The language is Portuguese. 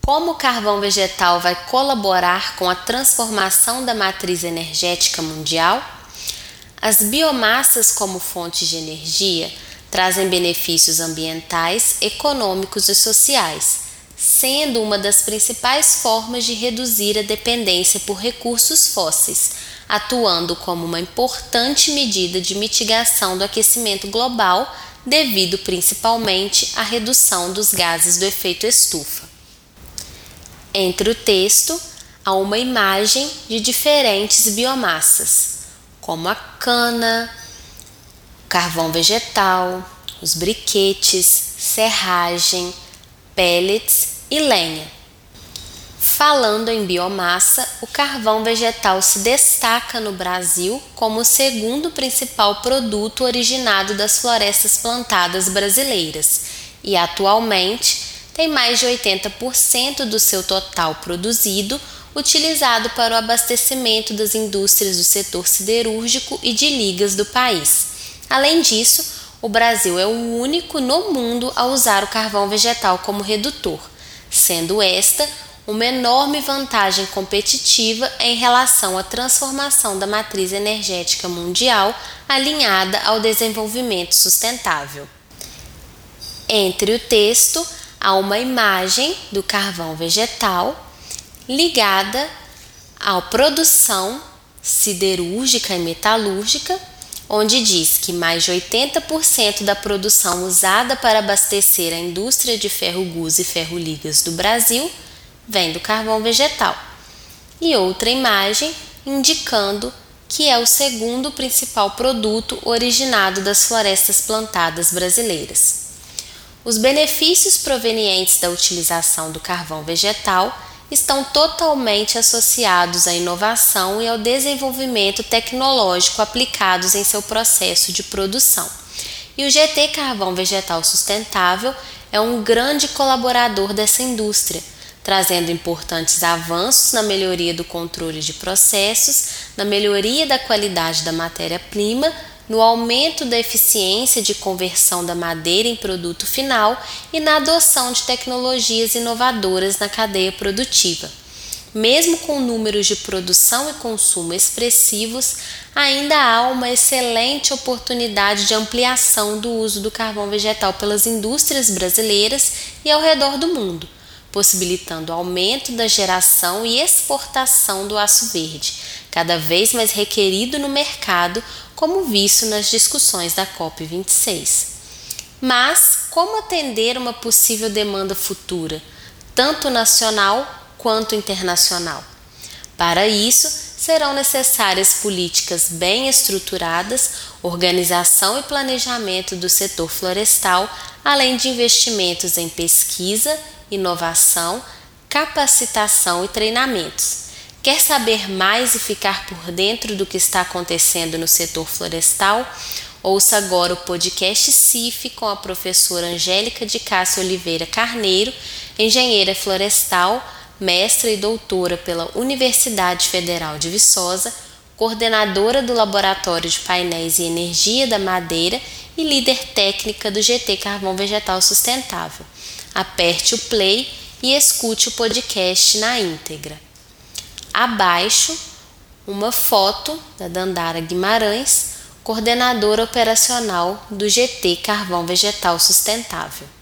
Como o carvão vegetal vai colaborar com a transformação da matriz energética mundial? As biomassas como fontes de energia trazem benefícios ambientais, econômicos e sociais, sendo uma das principais formas de reduzir a dependência por recursos fósseis, atuando como uma importante medida de mitigação do aquecimento global, devido principalmente à redução dos gases do efeito estufa. Entre o texto, há uma imagem de diferentes biomassas, como a cana, carvão vegetal, os briquetes, serragem, pellets e lenha. Falando em biomassa, o carvão vegetal se destaca no Brasil como o segundo principal produto originado das florestas plantadas brasileiras e, atualmente, tem mais de 80% do seu total produzido utilizado para o abastecimento das indústrias do setor siderúrgico e de ligas do país. Além disso, o Brasil é o único no mundo a usar o carvão vegetal como redutor, sendo esta uma enorme vantagem competitiva em relação à transformação da matriz energética mundial alinhada ao desenvolvimento sustentável. Entre o texto, há uma imagem do carvão vegetal ligada à produção siderúrgica e metalúrgica, onde diz que mais de 80% da produção usada para abastecer a indústria de ferro-gusa e ferro-ligas do Brasil vem do carvão vegetal. E outra imagem indicando que é o segundo principal produto originado das florestas plantadas brasileiras. Os benefícios provenientes da utilização do carvão vegetal estão totalmente associados à inovação e ao desenvolvimento tecnológico aplicados em seu processo de produção. E o GT Carvão Vegetal Sustentável é um grande colaborador dessa indústria, trazendo importantes avanços na melhoria do controle de processos, na melhoria da qualidade da matéria-prima, no aumento da eficiência de conversão da madeira em produto final e na adoção de tecnologias inovadoras na cadeia produtiva. Mesmo com números de produção e consumo expressivos, ainda há uma excelente oportunidade de ampliação do uso do carvão vegetal pelas indústrias brasileiras e ao redor do mundo, possibilitando o aumento da geração e exportação do aço verde, cada vez mais requerido no mercado, como visto nas discussões da COP26. Mas como atender uma possível demanda futura, tanto nacional quanto internacional? Para isso, serão necessárias políticas bem estruturadas, organização e planejamento do setor florestal, além de investimentos em pesquisa, inovação, capacitação e treinamentos. Quer saber mais e ficar por dentro do que está acontecendo no setor florestal? Ouça agora o podcast CIF com a professora Angélica de Cássia Oliveira Carneiro, engenheira florestal, mestra e doutora pela Universidade Federal de Viçosa, coordenadora do Laboratório de Painéis e Energia da Madeira e líder técnica do GT Carvão Vegetal Sustentável. Aperte o play e escute o podcast na íntegra. Abaixo, uma foto da Dandara Guimarães, coordenadora operacional do GT Carvão Vegetal Sustentável.